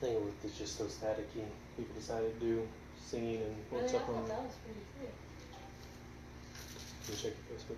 thing was just so staticky. People decided to do singing and what's Really, I up on. thought that was pretty good. Let me check your Facebook.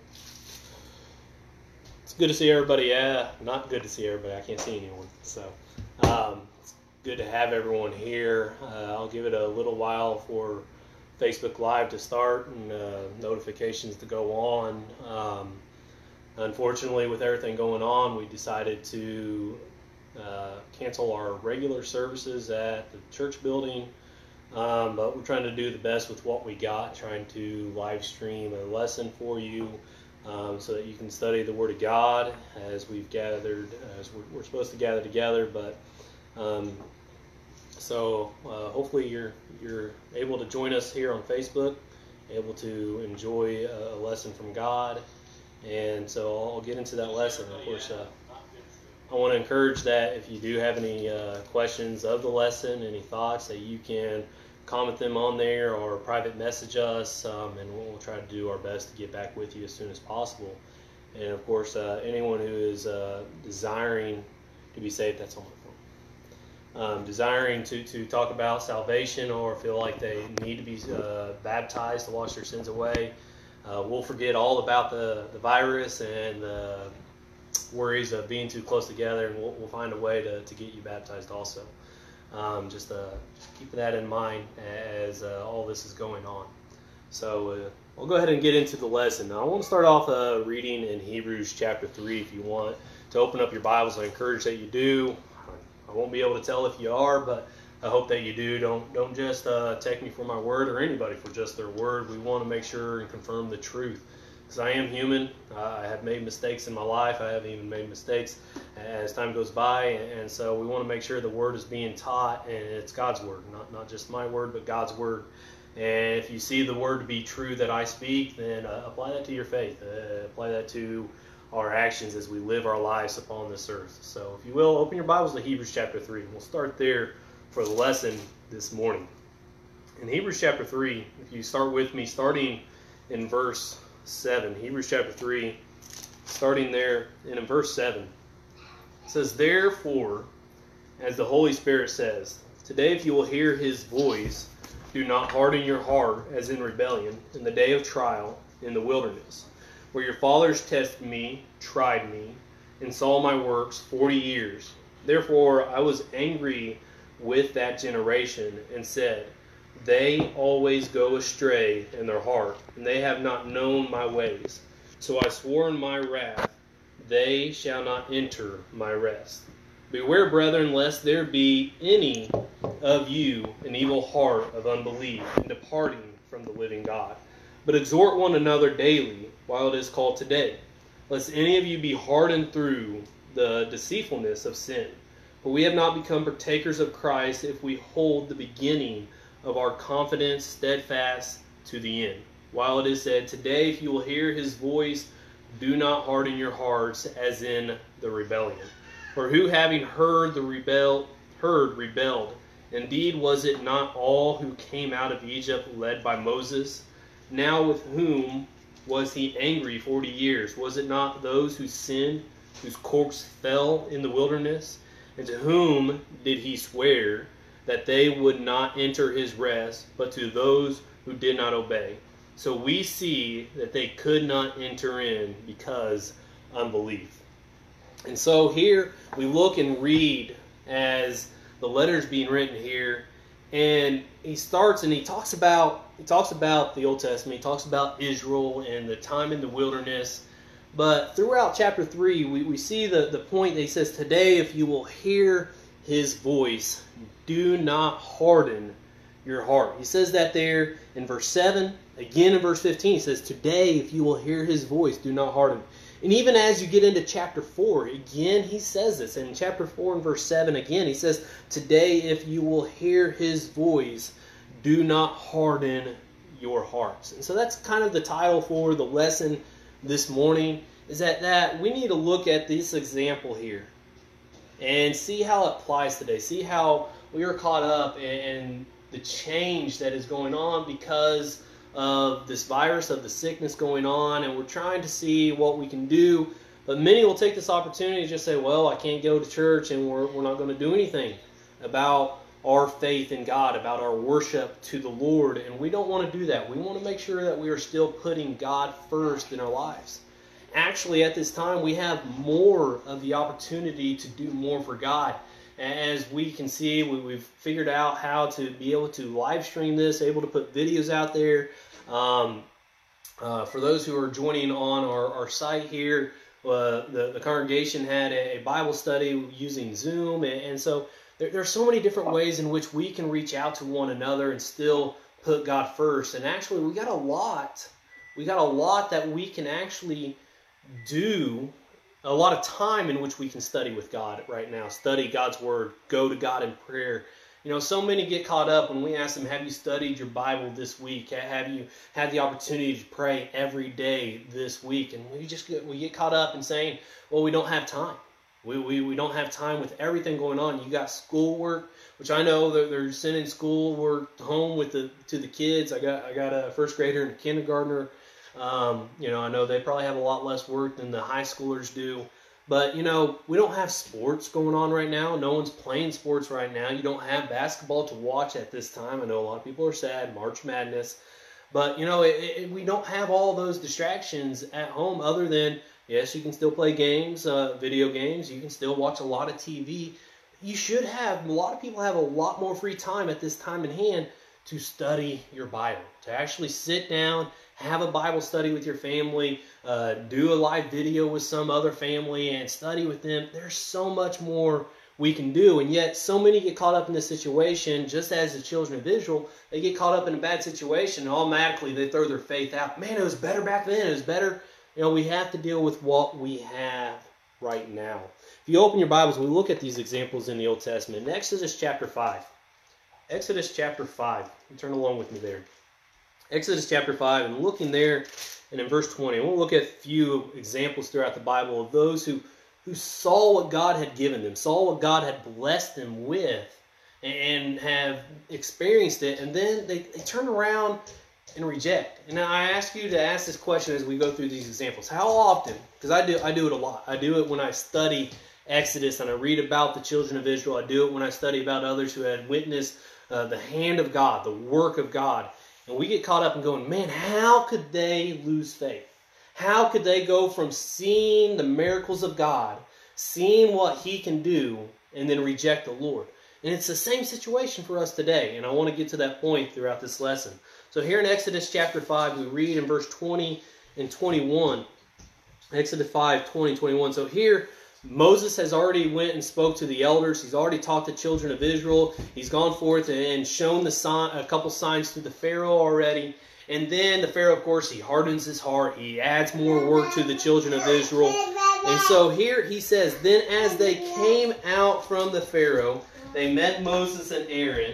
It's good to see everybody. Yeah, not good to see everybody. I can't see anyone. So it's good to have everyone here. I'll give it a little while for Facebook Live to start and notifications to go on. Unfortunately, with everything going on, we decided to cancel our regular services at the church building. But we're trying to do the best with what we got, trying to live stream a lesson for you so that you can study the Word of God as we've gathered, as we're supposed to gather together. But hopefully you're able to join us here on Facebook, able to enjoy a lesson from God. And so I'll get into that lesson. Of course, I want to encourage that if you do have any questions of the lesson, any thoughts, that you can comment them on there or private message us, and we'll try to do our best to get back with you as soon as possible. And of course, anyone who is desiring to be saved, that's on my phone, desiring to talk about salvation or feel like they need to be baptized to wash their sins away, we'll forget all about the virus and the worries of being too close together, and we'll find a way to get you baptized also. Just keep that in mind as all this is going on. So we'll go ahead and get into the lesson. Now, I want to start off reading in Hebrews chapter 3. If you want to open up your Bibles, I encourage that you do. I won't be able to tell if you are, but I hope that you do. Don't just take me for my word or anybody for just their word. We want to make sure and confirm the truth. Because I am human. I have made mistakes in my life. I have even made mistakes as time goes by. And so we want to make sure the word is being taught, and it's God's word. Not just my word, but God's word. And if you see the word to be true that I speak, then apply that to your faith. Apply that to our actions as we live our lives upon this earth. So if you will, open your Bibles to Hebrews chapter 3. We'll start there for the lesson this morning. In Hebrews chapter 3, if you start with me, starting in verse 7, Hebrews chapter 3, starting there, and in verse 7, it says, "Therefore, as the Holy Spirit says, today if you will hear his voice, do not harden your heart as in rebellion in the day of trial in the wilderness, where your fathers tested me, tried me, and saw my works 40 years. Therefore I was angry with that generation and said, they always go astray in their heart, and they have not known my ways. So I swore in my wrath, they shall not enter my rest. Beware, brethren, lest there be any of you an evil heart of unbelief in departing from the living God. But exhort one another daily, while it is called today, lest any of you be hardened through the deceitfulness of sin. For we have not become partakers of Christ if we hold the beginning of our confidence steadfast to the end. While it is said, today if you will hear his voice, do not harden your hearts as in the rebellion. For who having heard rebelled? Indeed, was it not all who came out of Egypt led by Moses? Now with whom was he angry 40 years? Was it not those who sinned, whose corpse fell in the wilderness? And to whom did he swear that they would not enter his rest, but to those who did not obey? So we see that they could not enter in because unbelief. And so here we look and read as the letter's being written here, and he starts and he talks about the Old Testament, he talks about Israel and the time in the wilderness. But throughout chapter 3, we see the point that he says, today if you will hear his voice, do not harden your heart. He says that there in verse 7. Again in verse 15, he says, today if you will hear his voice, do not harden. And even as you get into chapter 4, again he says this. In chapter 4 and verse 7, again he says, today if you will hear his voice, do not harden your hearts. And so that's kind of the title for the lesson this morning, is that we need to look at this example here and see how it applies today. See how we are caught up in the change that is going on because of this virus, of the sickness going on, and we're trying to see what we can do. But many will take this opportunity to just say, well, I can't go to church and we're not going to do anything. about our faith in God, about our worship to the Lord, and we don't want to do that. We want to make sure that we are still putting God first in our lives. Actually, at this time, we have more of the opportunity to do more for God. As we can see, we've figured out how to be able to live stream this, able to put videos out there. For those who are joining on our site here, the congregation had a Bible study using Zoom, and so there are so many different ways in which we can reach out to one another and still put God first. And actually, we got a lot that we can actually do, a lot of time in which we can study with God right now. Study God's Word, go to God in prayer. You know, so many get caught up when we ask them, have you studied your Bible this week? Have you had the opportunity to pray every day this week? And we get caught up in saying, well, we don't have time. We don't have time with everything going on. You got schoolwork, which I know that they're sending schoolwork home to the kids. I got a first grader and a kindergartner. You know, I know they probably have a lot less work than the high schoolers do. But, you know, we don't have sports going on right now. No one's playing sports right now. You don't have basketball to watch at this time. I know a lot of people are sad, March Madness. But, you know, we don't have all those distractions at home other than, yes, you can still play games, video games. You can still watch a lot of TV. A lot of people have a lot more free time at this time in hand to study your Bible, to actually sit down, have a Bible study with your family, do a live video with some other family and study with them. There's so much more we can do, and yet so many get caught up in this situation, just as the children of Israel. They get caught up in a bad situation, and automatically they throw their faith out. Man, it was better back then. It was better. You know, we have to deal with what we have right now. If you open your Bibles, we look at these examples in the Old Testament. In Exodus chapter 5. Exodus chapter 5. Turn along with me there. Exodus chapter 5, and looking there, and in verse 20, we'll look at a few examples throughout the Bible of those who saw what God had given them, saw what God had blessed them with, and have experienced it, and then they turn around and reject. And now I ask you to ask this question as we go through these examples. How often, because I do it a lot, I do it when I study Exodus and I read about the children of Israel. I do it when I study about others who had witnessed the hand of God, the work of God. And we get caught up in going, man, how could they lose faith? How could they go from seeing the miracles of God, seeing what He can do, and then reject the Lord? And it's the same situation for us today. And I want to get to that point throughout this lesson. So here in Exodus chapter 5, we read in verse 20 and 21. Exodus 5, 20 and 21. So here, Moses has already went and spoke to the elders. He's already taught the children of Israel. He's gone forth and shown a couple signs to the Pharaoh already. And then the Pharaoh, of course, he hardens his heart. He adds more work to the children of Israel. And so here he says, then as they came out from the Pharaoh, they met Moses and Aaron,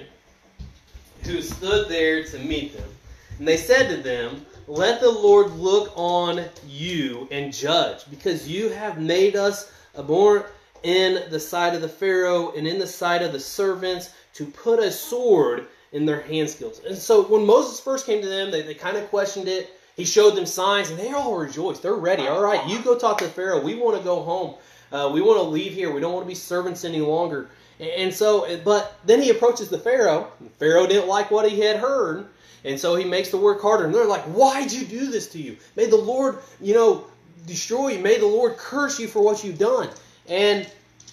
who stood there to meet them. And they said to them, let the Lord look on you and judge, because you have made us abhorrent in the sight of the Pharaoh and in the sight of the servants to put a sword in their hand skills. And so when Moses first came to them, they kind of questioned it. He showed them signs, and they all rejoiced. They're ready. All right, you go talk to the Pharaoh. We want to go home. We want to leave here. We don't want to be servants any longer. And so, but then he approaches the Pharaoh. The Pharaoh didn't like what he had heard, and so he makes the work harder. And they're like, why'd you do this to you? May the Lord, destroy you. May the Lord curse you for what you've done. And,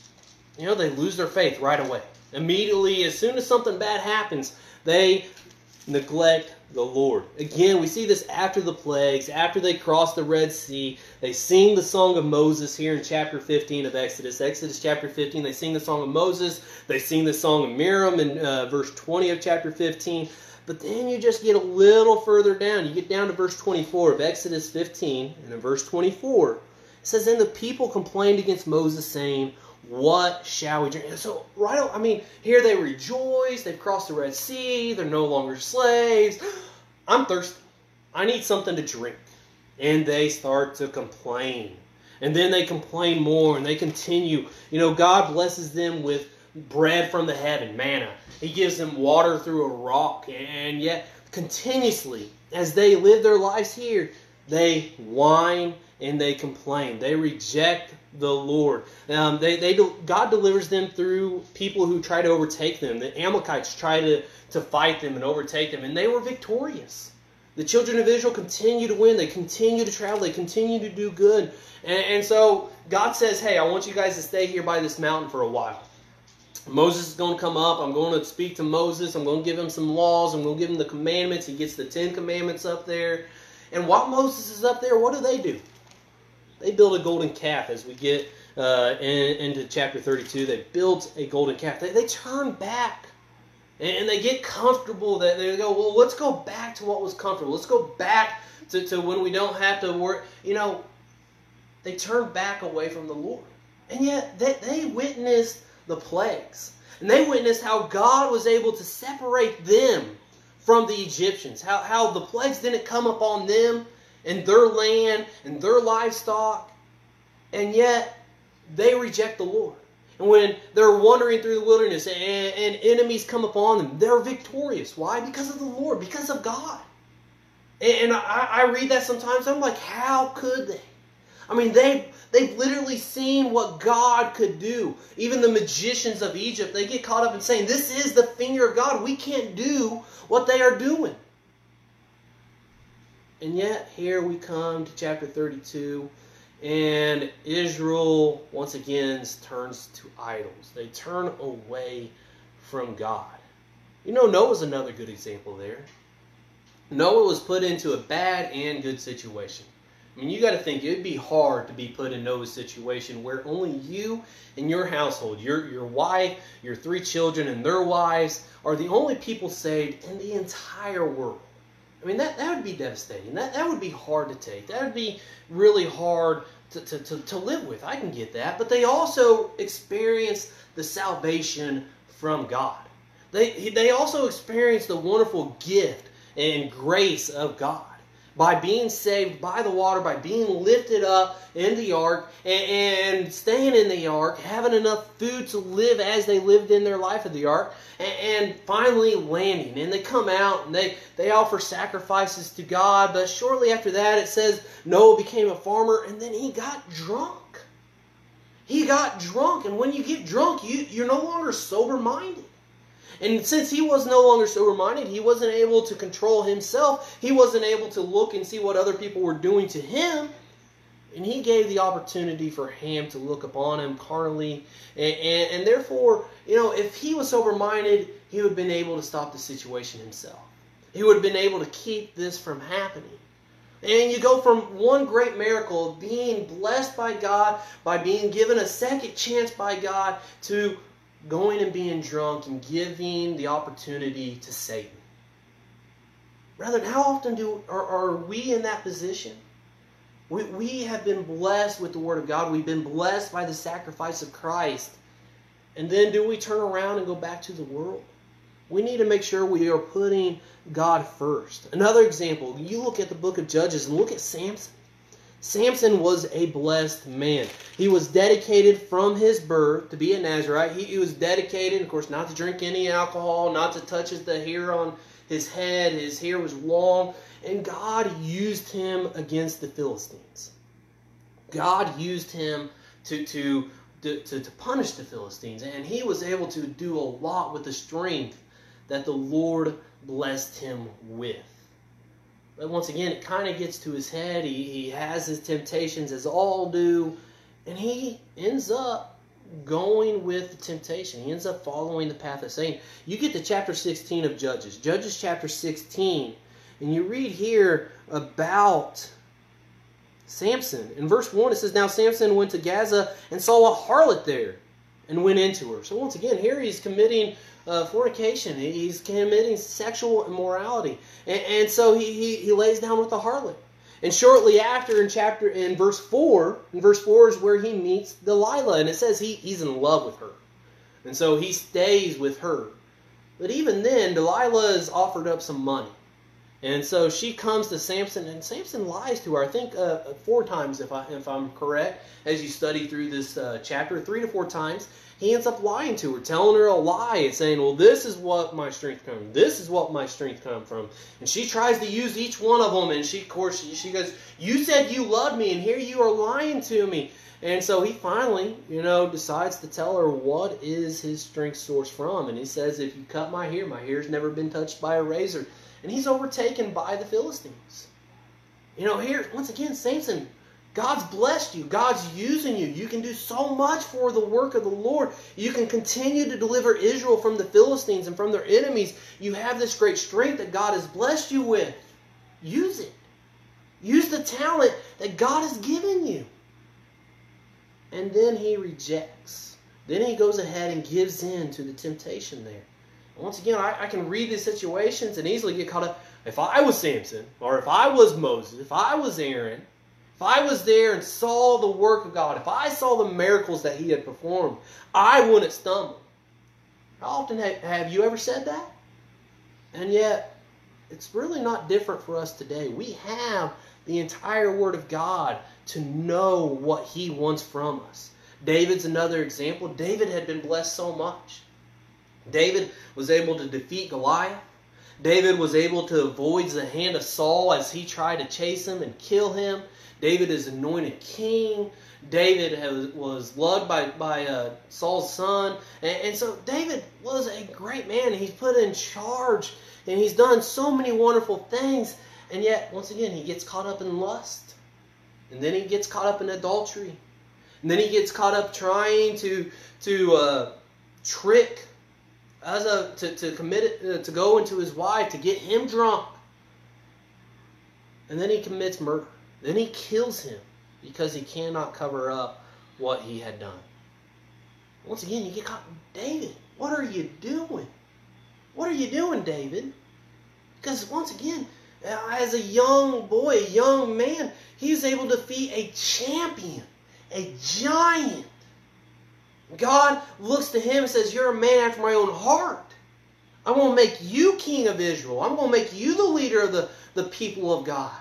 they lose their faith right away. Immediately, as soon as something bad happens, they neglect the Lord. Again, we see this after the plagues, after they cross the Red Sea. They sing the song of Moses here in chapter 15 of Exodus. Exodus chapter 15, they sing the song of Moses. They sing the song of Miriam in verse 20 of chapter 15. But then you just get a little further down. You get down to verse 24 of Exodus 15. And in verse 24, it says, then the people complained against Moses, saying, what shall we drink? So, here they rejoice. They've crossed the Red Sea. They're no longer slaves. I'm thirsty. I need something to drink. And they start to complain. And then they complain more, and they continue. God blesses them with bread from the heaven, manna. He gives them water through a rock. And yet, continuously, as they live their lives here, they whine and they complain. They reject the Lord. God delivers them through people who try to overtake them. The Amalekites try to fight them and overtake them, and they were victorious. The children of Israel continue to win. They continue to travel. They continue to do good. And so God says, hey, I want you guys to stay here by this mountain for a while. Moses is going to come up. I'm going to speak to Moses. I'm going to give him some laws. I'm going to give him the commandments. He gets the 10 commandments up there. And while Moses is up there, what do? They build a golden calf. As we get into chapter 32, they built a golden calf. They turn back. And they get comfortable. They go, well, let's go back to what was comfortable. Let's go back to when we don't have to work. They turn back away from the Lord. And yet they witnessed the plagues. And they witnessed how God was able to separate them from the Egyptians. How the plagues didn't come upon them and their land and their livestock. And yet they reject the Lord. And when they're wandering through the wilderness and enemies come upon them, they're victorious. Why? Because of the Lord, because of God. And I read that sometimes, I'm like, how could they? I mean, they've literally seen what God could do. Even the magicians of Egypt, they get caught up in saying, this is the finger of God. We can't do what they are doing. And yet, here we come to chapter 32, and Israel, once again, turns to idols. They turn away from God. Noah's another good example there. Noah was put into a bad and good situation. I mean, you got to think, it would be hard to be put in Noah's situation where only you and your household, your wife, your 3 children and their wives are the only people saved in the entire world. I mean, that would be devastating. That would be hard to take. That would be really hard to live with. I can get that. But they also experienced the salvation from God. They also experienced the wonderful gift and grace of God. By being saved by the water, by being lifted up in the ark, and staying in the ark, having enough food to live as they lived in their life of the ark, and finally landing. And they come out and they offer sacrifices to God, but shortly after that it says Noah became a farmer, and then he got drunk. He got drunk, and when you get drunk, you're no longer sober-minded. And since he was no longer sober-minded, he wasn't able to control himself. He wasn't able to look and see what other people were doing to him. And he gave the opportunity for Ham to look upon him carnally. And therefore, if he was sober-minded, he would have been able to stop the situation himself. He would have been able to keep this from happening. And you go from one great miracle of being blessed by God, by being given a second chance by God, to going and being drunk and giving the opportunity to Satan. Brethren, how often are we in that position? We have been blessed with the Word of God. We've been blessed by the sacrifice of Christ. And then do we turn around and go back to the world? We need to make sure we are putting God first. Another example, you look at the book of Judges and look at Samson. Samson was a blessed man. He was dedicated from his birth to be a Nazirite. He was dedicated, of course, not to drink any alcohol, not to touch the hair on his head. His hair was long. And God used him against the Philistines. God used him to punish the Philistines. And he was able to do a lot with the strength that the Lord blessed him with. But once again, it kind of gets to his head. He has his temptations, as all do. And he ends up going with the temptation. He ends up following the path of Satan. You get to chapter 16 of Judges. Judges chapter 16. And you read here about Samson. In verse 1 it says, Now Samson went to Gaza and saw a harlot there and went into her. So once again, here he's committing fornication. He's committing sexual immorality. And so he lays down with the harlot. And shortly after, in verse 4 is where he meets Delilah. And it says he's in love with her. And so he stays with her. But even then, Delilah has offered up some money. And so she comes to Samson, and Samson lies to her, I think 4 times, if I'm correct, as you study through this chapter, 3 to 4 times. He ends up lying to her, telling her a lie, and saying, well, this is what my strength comes from. This is what my strength comes from. And she tries to use each one of them, and she goes, you said you loved me, and here you are lying to me. And so he finally, decides to tell her what is his strength source from. And he says, if you cut my hair's never been touched by a razor. And he's overtaken by the Philistines. Here, once again, Samson, God's blessed you. God's using you. You can do so much for the work of the Lord. You can continue to deliver Israel from the Philistines and from their enemies. You have this great strength that God has blessed you with. Use it. Use the talent that God has given you. And then he rejects. Then he goes ahead and gives in to the temptation there. And once again, I can read these situations and easily get caught up. If I was Samson, or if I was Moses, if I was Aaron, if I was there and saw the work of God, if I saw the miracles that he had performed, I wouldn't stumble. How often have you ever said that? And yet, it's really not different for us today. We have the entire Word of God to know what he wants from us. David's another example. David had been blessed so much. David was able to defeat Goliath. David was able to avoid the hand of Saul as he tried to chase him and kill him. David is anointed king. David was loved by Saul's son. And so David was a great man. He's put in charge. And he's done so many wonderful things. And yet, once again, he gets caught up in lust. And then he gets caught up in adultery. And then he gets caught up trying to trick, to go into his wife, to get him drunk. And then he commits murder. Then he kills him because he cannot cover up what he had done. Once again, you get caught. David, what are you doing? What are you doing, David? Because once again, as a young boy, a young man, he was able to defeat a champion, a giant. God looks to him and says, you're a man after my own heart. I'm going to make you king of Israel. I'm going to make you the leader of the people of God.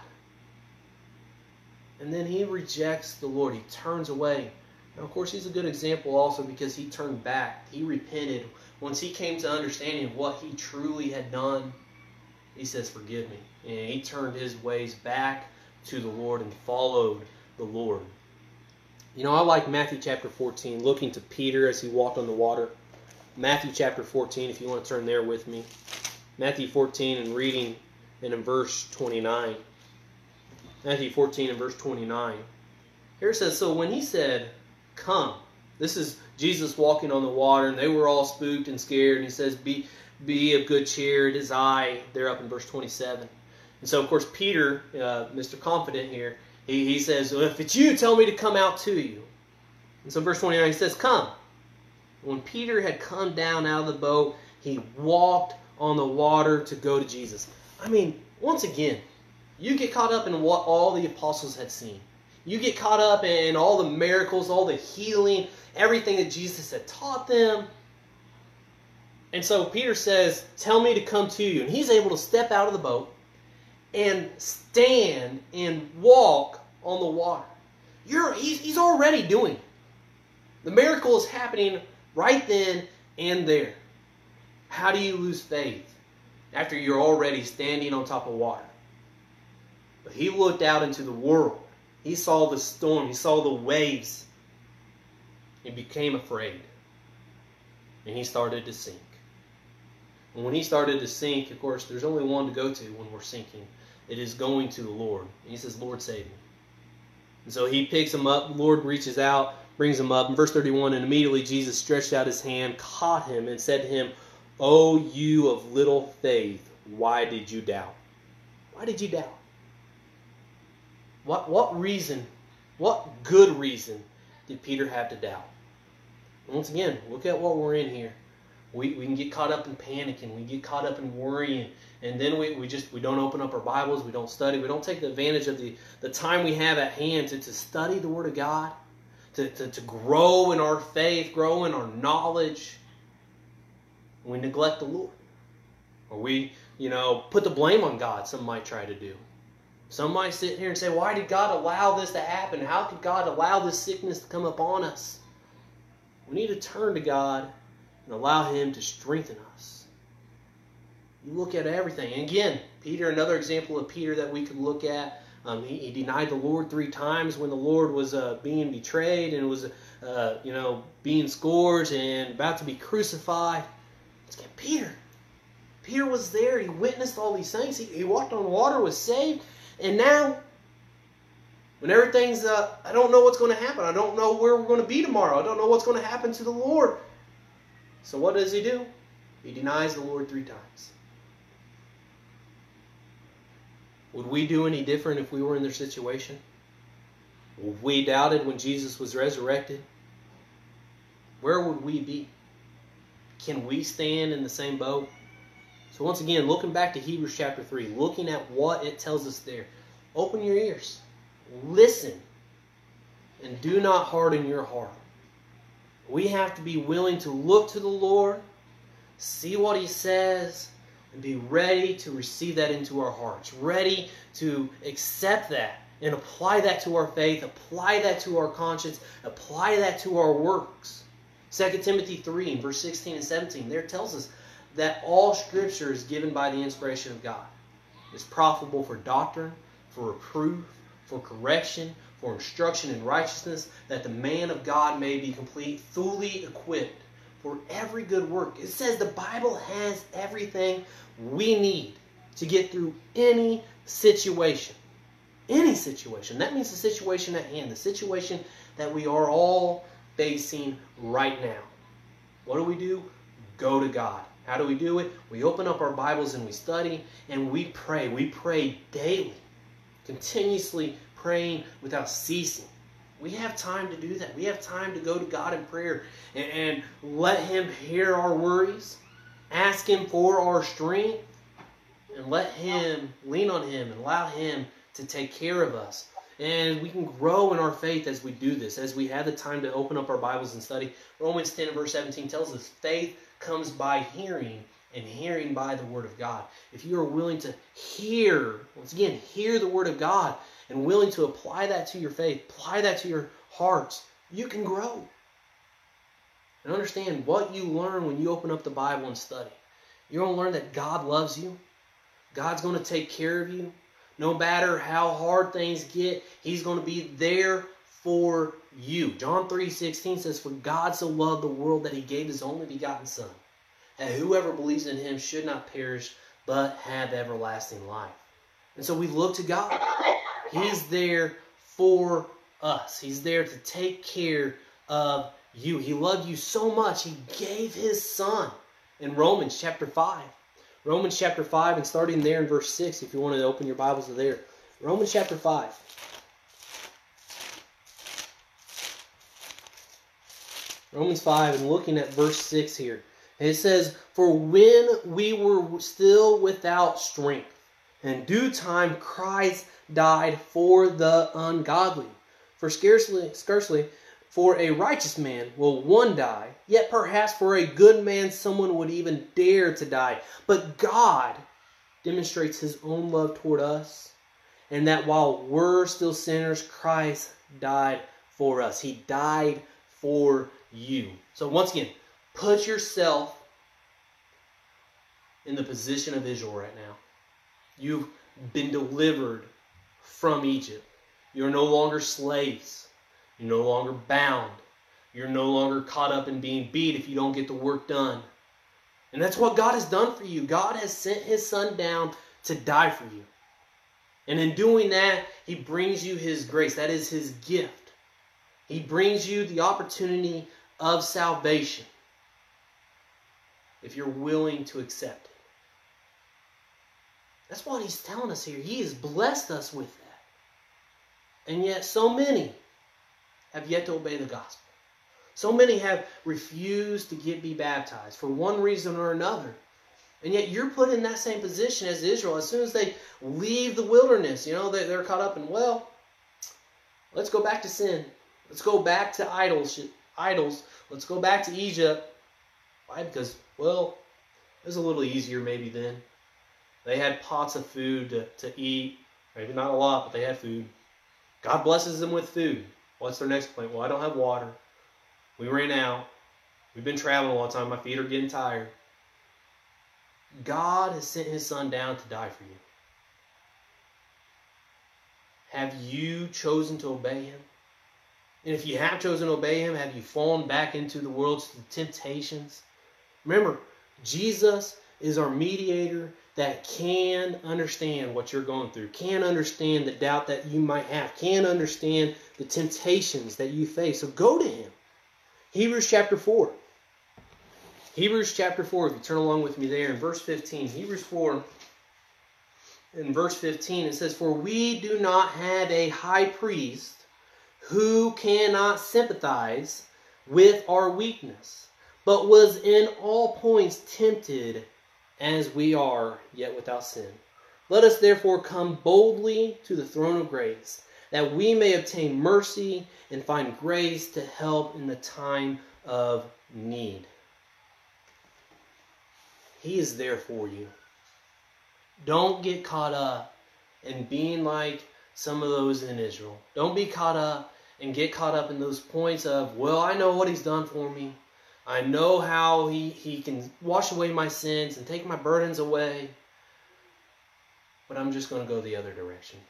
And then he rejects the Lord. He turns away. And of course, he's a good example also because he turned back. He repented. Once he came to understanding of what he truly had done, he says, forgive me. And he turned his ways back to the Lord and followed the Lord. I like Matthew chapter 14, looking to Peter as he walked on the water. Matthew chapter 14, if you want to turn there with me. Matthew 14 and reading in verse 29. Matthew 14 and verse 29. Here it says, so when he said, come. This is Jesus walking on the water, and they were all spooked and scared. And he says, be of good cheer, it is I. They're up in verse 27. And so, of course, Peter, Mr. Confident here, he says, well, if it's you, tell me to come out to you. And so verse 29, he says, come. When Peter had come down out of the boat, he walked on the water to go to Jesus. Once again, you get caught up in what all the apostles had seen. You get caught up in all the miracles, all the healing, everything that Jesus had taught them. And so Peter says, tell me to come to you. And he's able to step out of the boat and stand and walk on the water. He's already doing it. The miracle is happening right then and there. How do you lose faith after you're already standing on top of water? But he looked out into the world. He saw the storm. He saw the waves. He became afraid. And he started to sink. And when he started to sink, of course, there's only one to go to when we're sinking. It is going to the Lord. And he says, Lord, save me. And so he picks him up. The Lord reaches out, brings him up. In verse 31, and immediately Jesus stretched out his hand, caught him, and said to him, O you of little faith, why did you doubt? Why did you doubt? What reason, what good reason did Peter have to doubt? And once again, look at what we're in here. We can get caught up in panicking. We get caught up in worrying. And then we don't open up our Bibles. We don't study. We don't take the advantage of the time we have at hand to study the Word of God, to grow in our faith, grow in our knowledge. We neglect the Lord. Or we put the blame on God, some might try to do. Some might sit here and say, why did God allow this to happen? How could God allow this sickness to come upon us? We need to turn to God and allow Him to strengthen us. You look at everything. And again, Peter, another example of Peter that we could look at. He denied the Lord 3 times when the Lord was being betrayed and was being scourged and about to be crucified. Peter was there. He witnessed all these things. He walked on water, was saved. And now, when everything's, I don't know what's going to happen. I don't know where we're going to be tomorrow. I don't know what's going to happen to the Lord. So what does he do? He denies the Lord 3 times. Would we do any different if we were in their situation? Would we doubted when Jesus was resurrected? Where would we be? Can we stand in the same boat? So once again, looking back to Hebrews chapter 3, looking at what it tells us there, open your ears, listen, and do not harden your heart. We have to be willing to look to the Lord, see what He says, and be ready to receive that into our hearts, ready to accept that and apply that to our faith, apply that to our conscience, apply that to our works. 2 Timothy 3, verse 16 and 17, there it tells us that all Scripture is given by the inspiration of God. It's profitable for doctrine, for reproof, for correction, for instruction in righteousness, that the man of God may be complete, fully equipped for every good work. It says the Bible has everything we need to get through any situation. Any situation. That means the situation at hand, the situation that we are all facing right now. What do? Go to God. How do we do it? We open up our Bibles and we study and we pray. We pray daily, continuously praying without ceasing. We have time to do that. We have time to go to God in prayer and let Him hear our worries, ask Him for our strength, and let Him lean on Him and allow Him to take care of us. And we can grow in our faith as we do this, as we have the time to open up our Bibles and study. Romans 10 verse 17 tells us faith comes by hearing, and hearing by the Word of God. If you are willing to hear, once again, hear the Word of God, and willing to apply that to your faith, apply that to your hearts, you can grow. And understand what you learn when you open up the Bible and study. You're going to learn that God loves you. God's going to take care of you. No matter how hard things get, He's going to be there for you. John 3:16 says, "For God so loved the world that He gave His only begotten Son, that whoever believes in Him should not perish, but have everlasting life." And so we look to God. He's there for us. He's there to take care of you. He loved you so much, He gave His Son. In Romans chapter 5. Romans chapter 5, and starting there in verse 6, if you want to open your Bibles to there. Romans chapter 5. Romans 5, and looking at verse 6 here. It says, "For when we were still without strength, in due time Christ died for the ungodly. For scarcely for a righteous man will one die, yet perhaps for a good man someone would even dare to die. But God demonstrates His own love toward us, and that while we're still sinners, Christ died for us." He died for you. So once again, put yourself in the position of Israel right now. You've been delivered from Egypt. You're no longer slaves. You're no longer bound. You're no longer caught up in being beat if you don't get the work done. And that's what God has done for you. God has sent His Son down to die for you. And in doing that, He brings you His grace. That is His gift. He brings you the opportunity of salvation if you're willing to accept it. That's what He's telling us here. He has blessed us with that. And yet so many have yet to obey the gospel. So many have refused to be baptized for one reason or another. And yet you're put in that same position as Israel. As soon as they leave the wilderness, they're caught up in, let's go back to sin. Let's go back to idols. Let's go back to Egypt. Why? Because, it was a little easier maybe then. They had pots of food to eat. Maybe not a lot, but they had food. God blesses them with food. What's their next complaint? Well, I don't have water. We ran out. We've been traveling a long time. My feet are getting tired. God has sent his son down to die for you. Have you chosen to obey him? And if you have chosen to obey him, have you fallen back into the world's temptations? Remember, Jesus is our mediator that can understand what you're going through, can understand the doubt that you might have, can understand the temptations that you face. So go to him. Hebrews chapter 4. Hebrews chapter 4, if you turn along with me there in verse 15. Hebrews 4, in verse 15, it says, "For we do not have a high priest who cannot sympathize with our weakness, but was in all points tempted as we are, yet without sin. Let us therefore come boldly to the throne of grace, that we may obtain mercy and find grace to help in the time of need." He is there for you. Don't get caught up in being like some of those in Israel. Don't be caught up and get caught up in those points of, well, I know what he's done for me. I know how he can wash away my sins and take my burdens away. But I'm just going to go the other direction.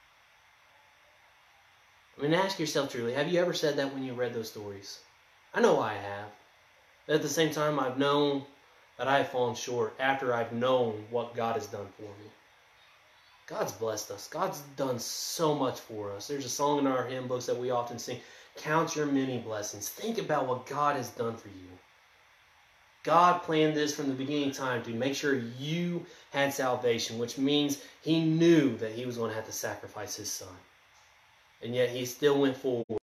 I mean, ask yourself truly, have you ever said that when you read those stories? I know I have. But at the same time, I've known that I have fallen short after I've known what God has done for me. God's blessed us. God's done so much for us. There's a song in our hymn books that we often sing, "Count your many blessings." Think about what God has done for you. God planned this from the beginning of time to make sure you had salvation, which means he knew that he was going to have to sacrifice his son. And yet he still went forward.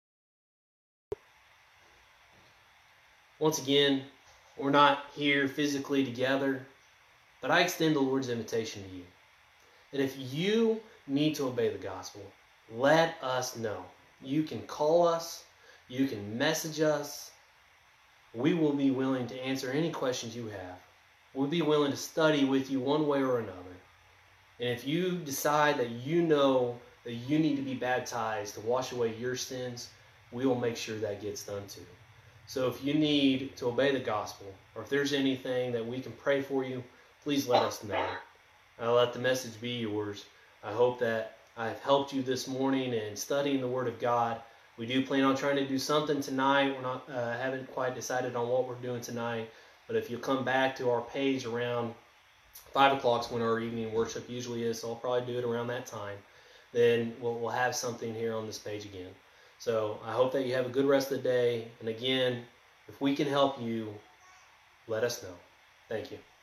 Once again, we're not here physically together, but I extend the Lord's invitation to you. That if you need to obey the gospel, let us know. You can call us. You can message us. We will be willing to answer any questions you have. We'll be willing to study with you one way or another. And if you decide that you know that you need to be baptized to wash away your sins, we will make sure that gets done too. So if you need to obey the gospel, or if there's anything that we can pray for you, please let us know. I'll let the message be yours. I hope that I've helped you this morning in studying the Word of God. We do plan on trying to do something tonight. We're not haven't quite decided on what we're doing tonight. But if you come back to our page around 5 o'clock when our evening worship usually is, so I'll probably do it around that time, then we'll have something here on this page again. So I hope that you have a good rest of the day. And again, if we can help you, let us know. Thank you.